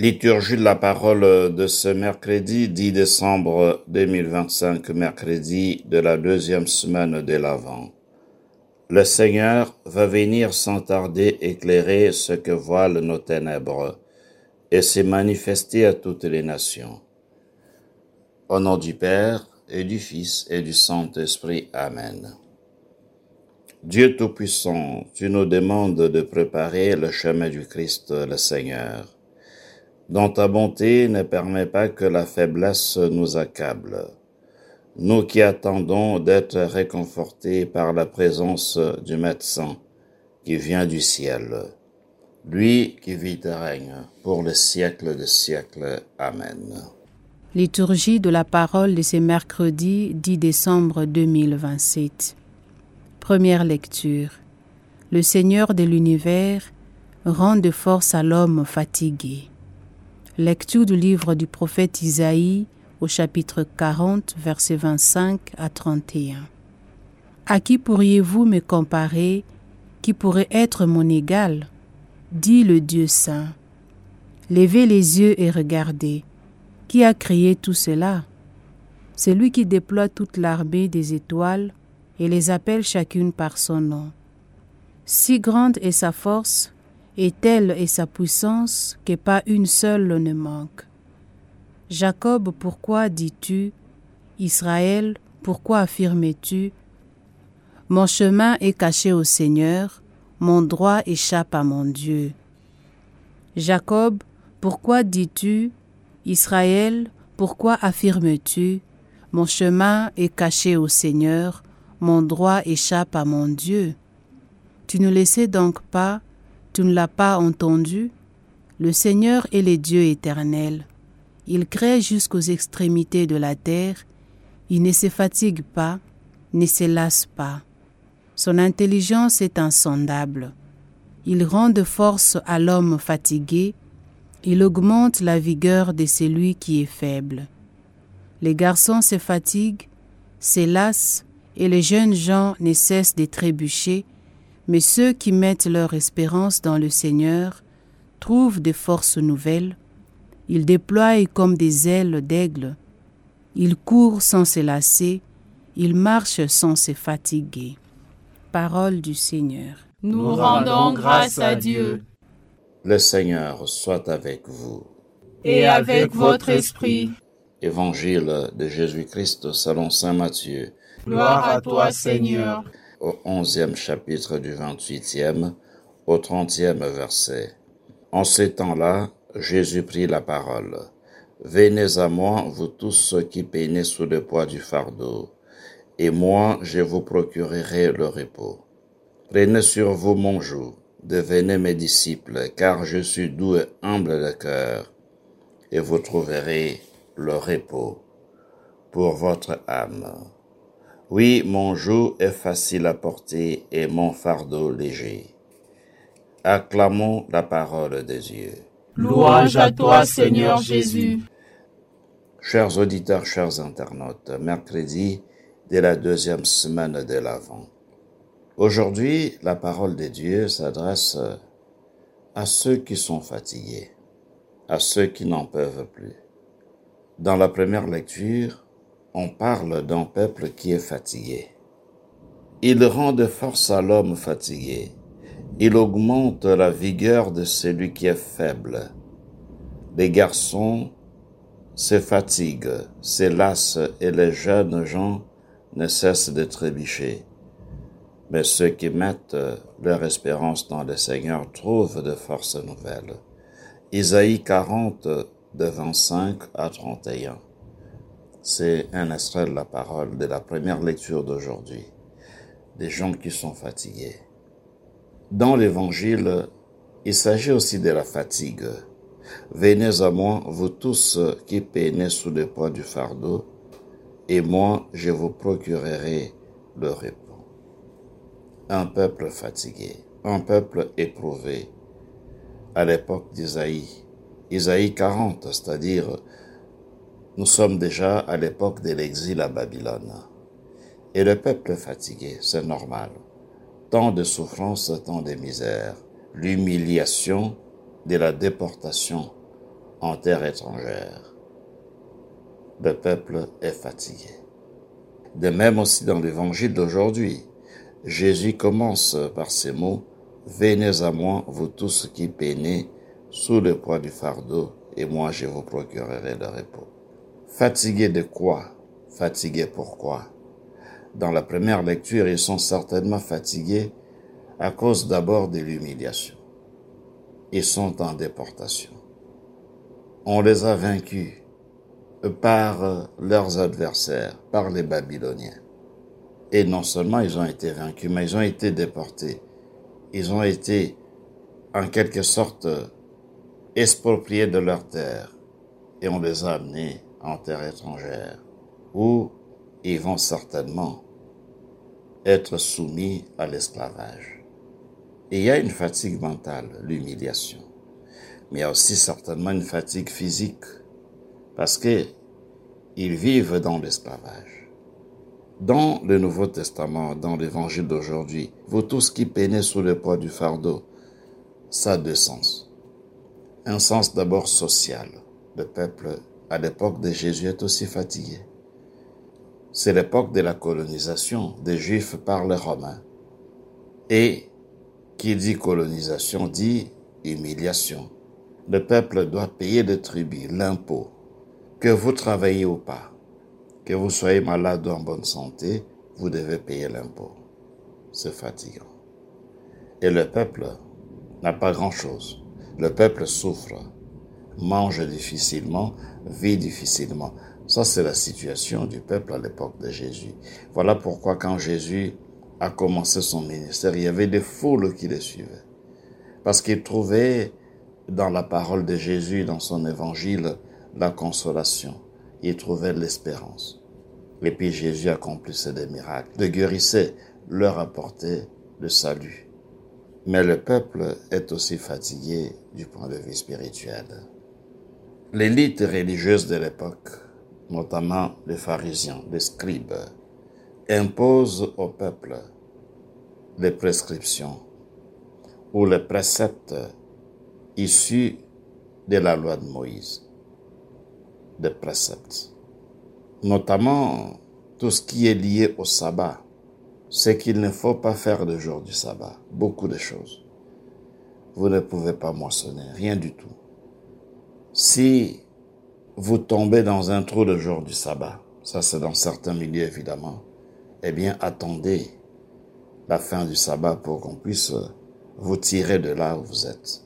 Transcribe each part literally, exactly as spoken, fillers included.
Liturgie de la parole de ce mercredi dix décembre deux mille vingt-cinq, mercredi de la deuxième semaine de l'Avent. Le Seigneur va venir sans tarder éclairer ce que voilent nos ténèbres et se manifester à toutes les nations. Au nom du Père et du Fils et du Saint-Esprit. Amen. Dieu Tout-Puissant, tu nous demandes de préparer le chemin du Christ le Seigneur, dont ta bonté ne permet pas que la faiblesse nous accable. Nous qui attendons d'être réconfortés par la présence du médecin qui vient du ciel, lui qui vit et règne pour le siècle des siècles. Amen. Liturgie de la parole de ce mercredi dix décembre deux mille vingt-sept. Première lecture. Le Seigneur de l'univers rend de force à l'homme fatigué. Lecture du livre du prophète Isaïe au chapitre quarante, versets vingt-cinq à trente et un. À qui pourriez-vous me comparer, qui pourrait être mon égal? Dit le Dieu saint. Levez les yeux et regardez. Qui a créé tout cela? C'est lui qui déploie toute l'armée des étoiles et les appelle chacune par son nom. Si grande est sa force, et telle est sa puissance que pas une seule ne manque. Jacob, pourquoi dis-tu? Israël, pourquoi affirmes-tu? Mon chemin est caché au Seigneur, mon droit échappe à mon Dieu. Jacob, pourquoi dis-tu? Israël, pourquoi affirmes-tu? Mon chemin est caché au Seigneur, mon droit échappe à mon Dieu. Tu ne le sais donc pas? Tu ne l'as pas entendu? Le Seigneur est le Dieu éternel. Il crée jusqu'aux extrémités de la terre. Il ne se fatigue pas, ne se lasse pas. Son intelligence est insondable. Il rend de force à l'homme fatigué. Il augmente la vigueur de celui qui est faible. Les garçons se fatiguent, se lassent, et les jeunes gens ne cessent de trébucher. Mais ceux qui mettent leur espérance dans le Seigneur trouvent des forces nouvelles. Ils déploient comme des ailes d'aigle. Ils courent sans se lasser. Ils marchent sans se fatiguer. Parole du Seigneur. Nous rendons grâce à Dieu. Le Seigneur soit avec vous. Et avec votre esprit. Évangile de Jésus-Christ selon saint Matthieu. Gloire à toi, Seigneur. Au onzième chapitre du vingt-huitième au trentième verset. En ce temps-là, Jésus prit la parole. « Venez à moi, vous tous ceux qui peinez sous le poids du fardeau, et moi je vous procurerai le repos. Prenez sur vous mon joug, devenez mes disciples, car je suis doux et humble de cœur, et vous trouverez le repos pour votre âme. Oui, mon joug est facile à porter et mon fardeau léger. » Acclamons la parole de Dieu. Louange à toi, Seigneur Jésus. Chers auditeurs, chers internautes, mercredi de la deuxième semaine de l'Avent. Aujourd'hui, la parole de Dieu s'adresse à ceux qui sont fatigués, à ceux qui n'en peuvent plus. Dans la première lecture, on parle d'un peuple qui est fatigué. Il rend de force à l'homme fatigué. Il augmente la vigueur de celui qui est faible. Les garçons se fatiguent, se lassent et les jeunes gens ne cessent de trébucher. Mais ceux qui mettent leur espérance dans le Seigneur trouvent de forces nouvelles. Isaïe quarante, de vingt-cinq à trente et un. C'est un extrait de la parole de la première lecture d'aujourd'hui. Des gens qui sont fatigués. Dans l'Évangile, il s'agit aussi de la fatigue. Venez à moi, vous tous qui peinez sous le poids du fardeau, et moi je vous procurerai le repos. Un peuple fatigué, un peuple éprouvé. À l'époque d'Isaïe, Isaïe quarante, c'est-à-dire nous sommes déjà à l'époque de l'exil à Babylone. Et le peuple fatigué, c'est normal. Tant de souffrances, tant de misère. L'humiliation de la déportation en terre étrangère. Le peuple est fatigué. De même aussi dans l'évangile d'aujourd'hui, Jésus commence par ces mots « Venez à moi, vous tous qui peinez sous le poids du fardeau, et moi je vous procurerai le repos. » Fatigués de quoi? Fatigués pourquoi? Dans la première lecture, ils sont certainement fatigués à cause d'abord de l'humiliation. Ils sont en déportation. On les a vaincus par leurs adversaires, par les Babyloniens. Et non seulement ils ont été vaincus, mais ils ont été déportés. Ils ont été, en quelque sorte, expropriés de leur terre. Et on les a amenés en terre étrangère, où ils vont certainement être soumis à l'esclavage. Et il y a une fatigue mentale, l'humiliation. Mais il y a aussi certainement une fatigue physique, parce qu'ils vivent dans l'esclavage. Dans le Nouveau Testament, dans l'Évangile d'aujourd'hui, vous tous qui peinez sous le poids du fardeau, ça a deux sens. Un sens d'abord social. Le peuple, à l'époque de Jésus, est aussi fatigué. C'est l'époque de la colonisation des Juifs par les Romains. Et qui dit colonisation dit humiliation. Le peuple doit payer le tribut, l'impôt. Que vous travaillez ou pas, que vous soyez malade ou en bonne santé, vous devez payer l'impôt. C'est fatigant. Et le peuple n'a pas grand-chose. Le peuple souffre, mange difficilement, vit difficilement. Ça, c'est la situation du peuple à l'époque de Jésus. Voilà pourquoi quand Jésus a commencé son ministère, il y avait des foules qui le suivaient. Parce qu'ils trouvaient dans la parole de Jésus, dans son évangile, la consolation. Ils trouvaient l'espérance. Et puis Jésus accomplissait des miracles, le guérissait, leur apportait le salut. Mais le peuple est aussi fatigué du point de vue spirituel. L'élite religieuse de l'époque, notamment les pharisiens, les scribes, impose au peuple les prescriptions ou les préceptes issus de la loi de Moïse, des préceptes. Notamment tout ce qui est lié au sabbat, c'est qu'il ne faut pas faire le jour du sabbat, beaucoup de choses. Vous ne pouvez pas moissonner, rien du tout. Si vous tombez dans un trou le jour du sabbat, ça c'est dans certains milieux évidemment, eh bien attendez la fin du sabbat pour qu'on puisse vous tirer de là où vous êtes.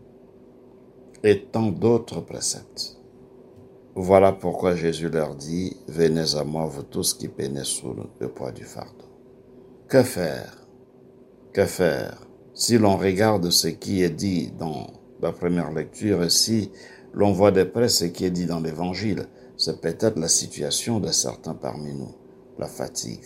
Et tant d'autres préceptes. Voilà pourquoi Jésus leur dit, « Venez à moi, vous tous qui peinez sous le poids du fardeau. » Que faire? Que faire? Si l'on regarde ce qui est dit dans la première lecture et si l'on voit de près ce qui est dit dans l'Évangile, c'est peut-être la situation de certains parmi nous, la fatigue.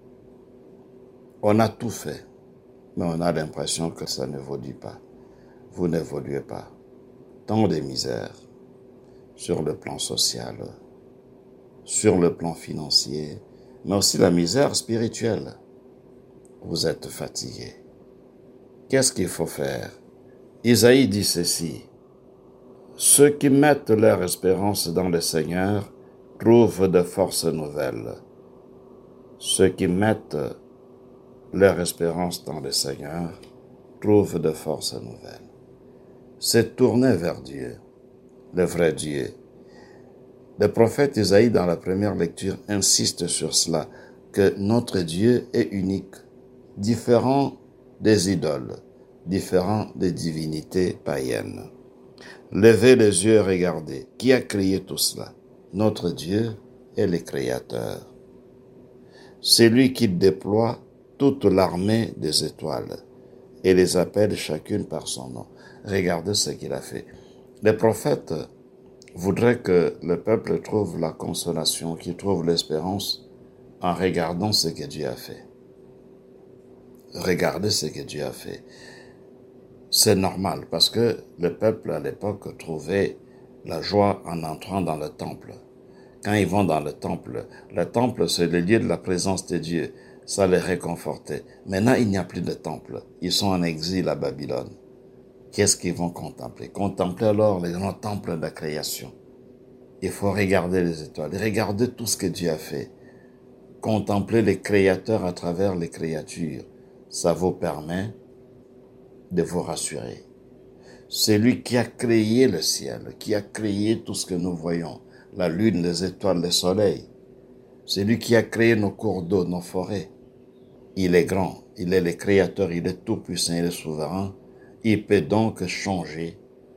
On a tout fait, mais on a l'impression que ça n'évolue pas. Vous n'évoluez pas. Tant de misères sur le plan social, sur le plan financier, mais aussi la misère spirituelle. Vous êtes fatigué. Qu'est-ce qu'il faut faire? Isaïe dit ceci, « Ceux qui mettent leur espérance dans le Seigneur trouvent de forces nouvelles. » Ceux qui mettent leur espérance dans le Seigneur trouvent de forces nouvelles. C'est tourner vers Dieu, le vrai Dieu. Le prophète Isaïe, dans la première lecture, insiste sur cela, que notre Dieu est unique, différent des idoles, différent des divinités païennes. Levez les yeux et regardez. Qui a créé tout cela? Notre Dieu est le Créateur. C'est lui qui déploie toute l'armée des étoiles et les appelle chacune par son nom. Regardez ce qu'il a fait. Les prophètes voudraient que le peuple trouve la consolation, qu'il trouve l'espérance en regardant ce que Dieu a fait. Regardez ce que Dieu a fait. C'est normal parce que le peuple à l'époque trouvait la joie en entrant dans le temple. Quand ils vont dans le temple, le temple c'est le lieu de la présence de Dieu. Ça les réconfortait. Maintenant, il n'y a plus de temple. Ils sont en exil à Babylone. Qu'est-ce qu'ils vont contempler? Contempler alors les grands temples de la création. Il faut regarder les étoiles, regarder tout ce que Dieu a fait. Contempler les créateurs à travers les créatures. Ça vous permet de vous rassurer. C'est lui qui a créé le ciel, qui a créé tout ce que nous voyons, la lune, les étoiles, le soleil. C'est lui qui a créé nos cours d'eau, nos forêts. Il est grand, il est le créateur, il est tout-puissant, il est souverain. Il peut donc changer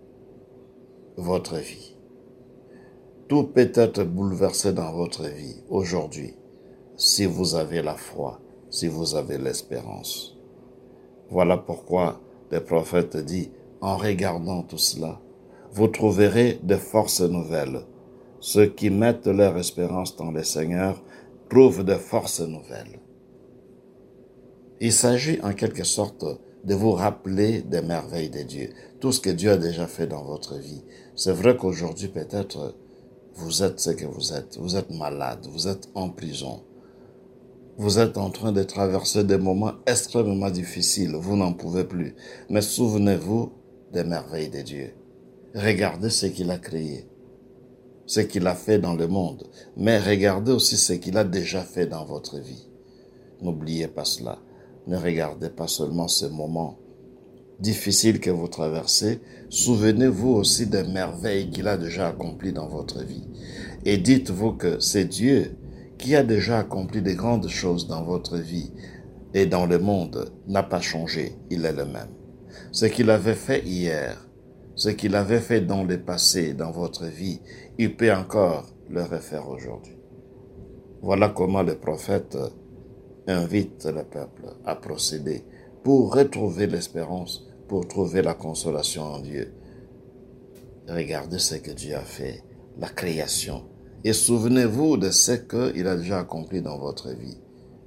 votre vie. Tout peut être bouleversé dans votre vie aujourd'hui, si vous avez la foi, si vous avez l'espérance. Voilà pourquoi le prophète dit, en regardant tout cela, vous trouverez de forces nouvelles. Ceux qui mettent leur espérance dans le Seigneur trouvent de forces nouvelles. Il s'agit en quelque sorte de vous rappeler des merveilles de Dieu, tout ce que Dieu a déjà fait dans votre vie. C'est vrai qu'aujourd'hui, peut-être, vous êtes ce que vous êtes. Vous êtes malade, vous êtes en prison. Vous êtes en train de traverser des moments extrêmement difficiles, vous n'en pouvez plus. Mais souvenez-vous des merveilles de Dieu. Regardez ce qu'il a créé, ce qu'il a fait dans le monde, mais regardez aussi ce qu'il a déjà fait dans votre vie. N'oubliez pas cela. Ne regardez pas seulement ces moments difficiles que vous traversez, souvenez-vous aussi des merveilles qu'il a déjà accomplies dans votre vie. Et dites-vous que c'est Dieu qui a déjà accompli de grandes choses dans votre vie et dans le monde n'a pas changé, il est le même. Ce qu'il avait fait hier, ce qu'il avait fait dans le passé, dans votre vie, il peut encore le refaire aujourd'hui. Voilà comment le prophète invite le peuple à procéder pour retrouver l'espérance, pour trouver la consolation en Dieu. Regardez ce que Dieu a fait, la création. Et souvenez-vous de ce qu'il a déjà accompli dans votre vie.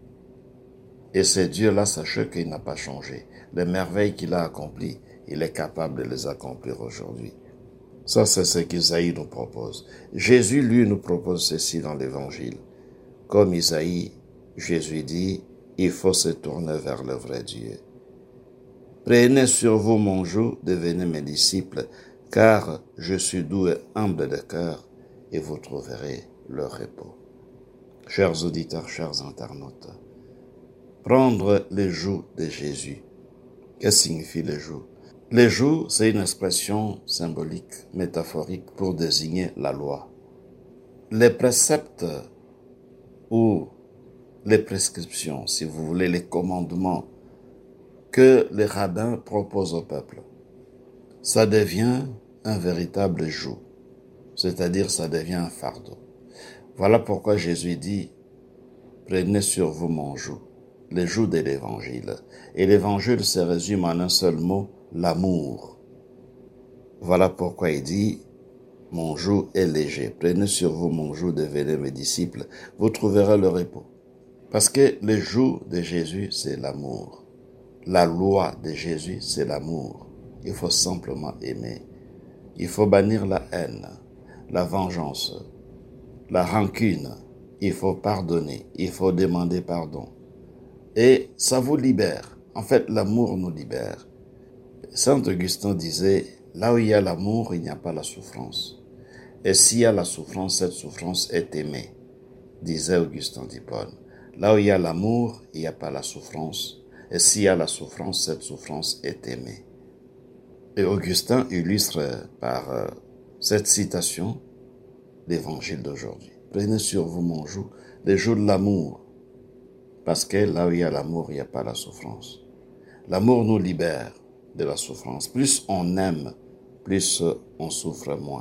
Et ce Dieu-là, sachez qu'il n'a pas changé. Les merveilles qu'il a accomplies, il est capable de les accomplir aujourd'hui. Ça, c'est ce qu'Isaïe nous propose. Jésus, lui, nous propose ceci dans l'Évangile. Comme Isaïe, Jésus dit, il faut se tourner vers le vrai Dieu. Prenez sur vous mon joug, devenez mes disciples, car je suis doux et humble de cœur, et vous trouverez le repos. Chers auditeurs, chers internautes, prendre les jougs de Jésus. Qu'est-ce que signifie les jougs? Les jougs, c'est une expression symbolique, métaphorique pour désigner la loi. Les préceptes ou les prescriptions, si vous voulez, les commandements que les rabbins proposent au peuple, ça devient un véritable joug, c'est-à-dire ça devient un fardeau. Voilà pourquoi Jésus dit, prenez sur vous mon joug, le joug de l'évangile. Et l'évangile se résume en un seul mot, l'amour. Voilà pourquoi il dit, mon joug est léger. Prenez sur vous mon joug, devenez mes disciples, vous trouverez le repos. Parce que le joug de Jésus, c'est l'amour. La loi de Jésus, c'est l'amour. Il faut simplement aimer. Il faut bannir la haine, la vengeance, la rancune. Il faut pardonner. Il faut demander pardon. Et ça vous libère. En fait, l'amour nous libère. Saint Augustin disait, là où il y a l'amour, il n'y a pas la souffrance. Et s'il y a la souffrance, cette souffrance est aimée, disait Augustin d'Hippone. Là où il y a l'amour, il n'y a pas la souffrance. Et s'il y a la souffrance, cette souffrance est aimée. Et Augustin illustre par euh, cette citation l'évangile d'aujourd'hui. Prenez sur vous mon joug, le joug de l'amour. Parce que là où il y a l'amour, il n'y a pas la souffrance. L'amour nous libère de la souffrance. Plus on aime, plus on souffre moins.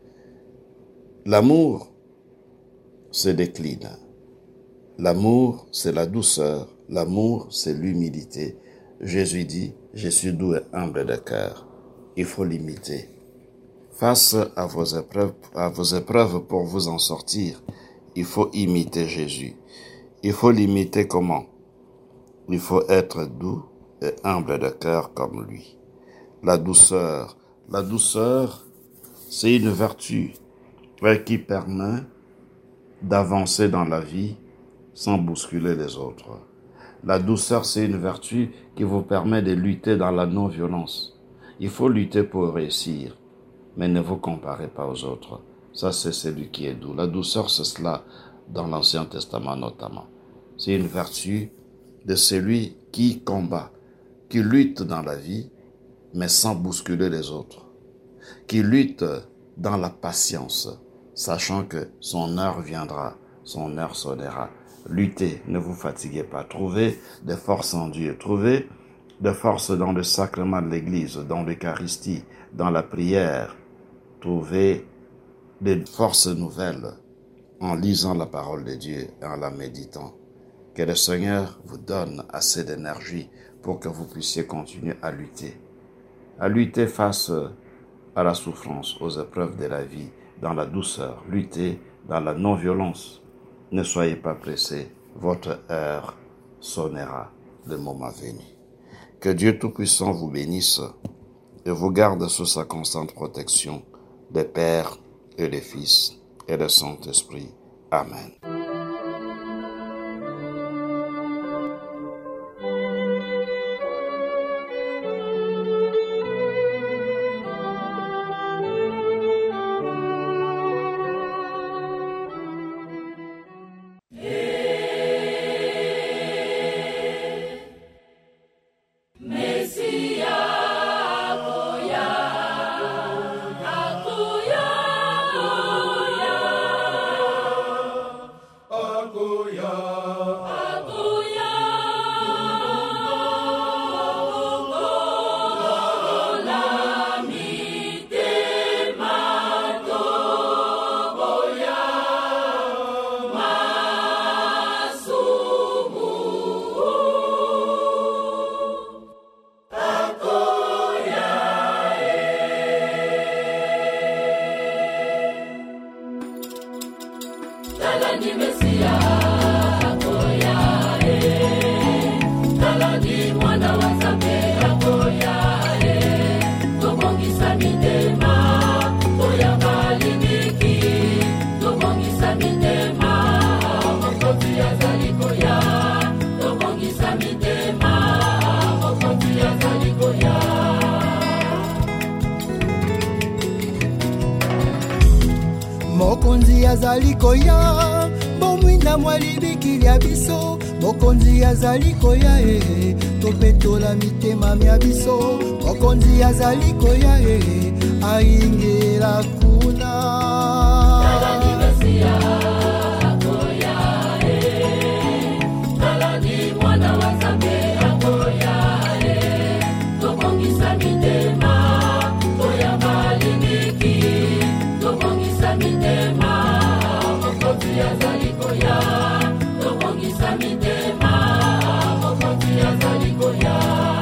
L'amour se décline. L'amour, c'est la douceur. L'amour, c'est l'humilité. Jésus dit, je suis doux et humble de cœur. Il faut l'imiter. Face à vos épreuves, à vos épreuves pour vous en sortir, il faut imiter Jésus. Il faut l'imiter comment? Il faut être doux et humble de cœur comme lui. La douceur. La douceur, c'est une vertu qui permet d'avancer dans la vie sans bousculer les autres. La douceur, c'est une vertu qui vous permet de lutter dans la non-violence. Il faut lutter pour réussir, mais ne vous comparez pas aux autres. Ça, c'est celui qui est doux. La douceur, c'est cela dans l'Ancien Testament notamment. C'est une vertu de celui qui combat, qui lutte dans la vie, mais sans bousculer les autres, qui lutte dans la patience, sachant que son heure viendra, son heure sonnera. Luttez, ne vous fatiguez pas. Trouvez des forces en Dieu. Trouvez des forces dans le sacrement de l'Église, dans l'Eucharistie, dans la prière. Trouvez des forces nouvelles en lisant la parole de Dieu et en la méditant. Que le Seigneur vous donne assez d'énergie pour que vous puissiez continuer à lutter. À lutter face à la souffrance, aux épreuves de la vie, dans la douceur. Lutter dans la non-violence. Ne soyez pas pressés, votre heure sonnera le moment venu. Que Dieu Tout-Puissant vous bénisse et vous garde sous sa constante protection, le Père et le Fils et le Saint-Esprit. Amen. Mokonzi azali koya, bomwinda mwalibiki lya biso. Mokonzi azali koya eh, topetola mitema mya biso. Mokonzi azali koya eh, aingela kuna. Talani Mesia koya eh, talani mwana wa Nzambe koya eh, tobongisa mitema koya malibiki. Tobongisa mitema, mokonzi azali koya. Tobongisa mitema, mokonzi azali koya.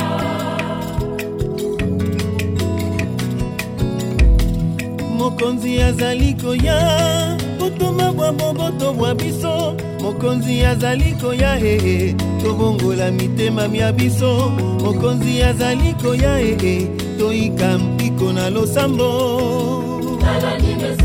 Mokonzi azali koya, botoma bwa boboto bwa biso. Mokonzi azali koya eh, tobongola mitema mya biso. Mokonzi azali koya eh, toika mpiko na losambo. Talani Mesia